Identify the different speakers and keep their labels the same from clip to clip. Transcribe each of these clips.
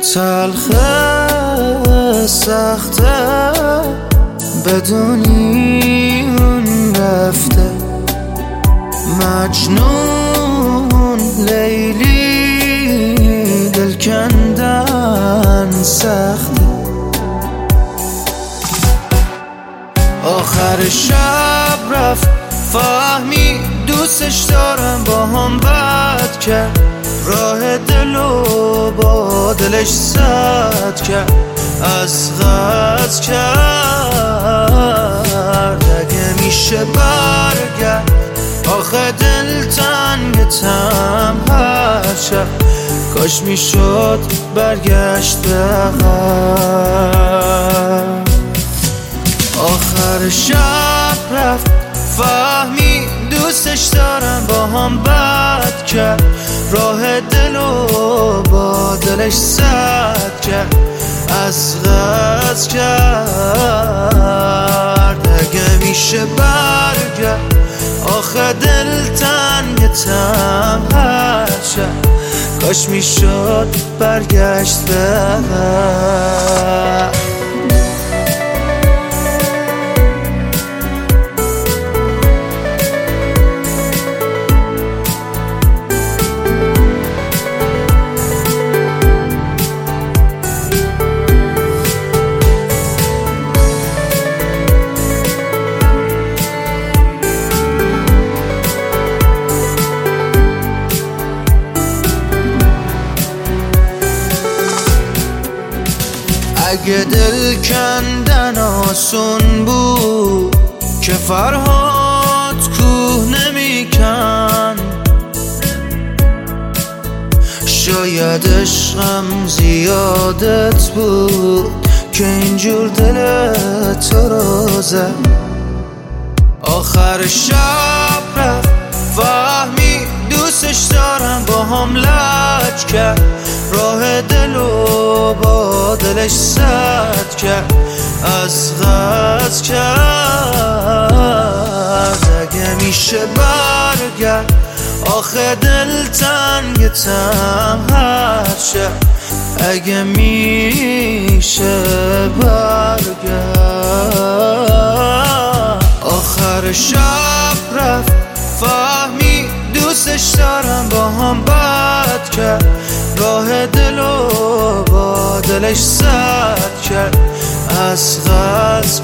Speaker 1: تلخه سخته بدونی اون رفته، مجنون لیلی دل کندن سخته. آخر شب رفت فهمی دوستش دارم، با هم بد کرد، راه دلو با دلش سد کرد، از غز کرد. اگه میشه برگرد آخه دل تنگتم هر شب، کاش میشد برگشت به عقب. آخر شب رفت فهمی دوستش دارم، با هم بد کرد، راه دلو با دلش سد کرد، از غز کرد. اگه میشه برگرد آخه دل تنگتم هر شب، کاش میشد برگشت به عقب. اگه دل کندن آسون بود که فرهاد کوه نمیکن، شاید عشقم زیادت بود که اینجور دل تو رو زد. آخر شب رفت فهمی دوستش دارم، با هم لج کرد، راه دلو با دلش سد کرد، از غز کرد. اگه میشه برگرد آخه دل تنگتم هر شب، اگه میشه برگرد. آخر شب رفت فهمی دوستش دارم، با هم بد کرد، راه دلو با دلش سد کرد، از غز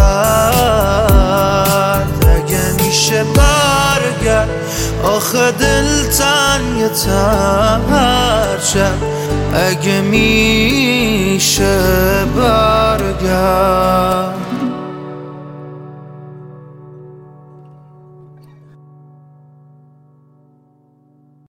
Speaker 1: کرد. اگه میشه برگرد آخه دل تنگتم هر شب، اگه میشه برگرد.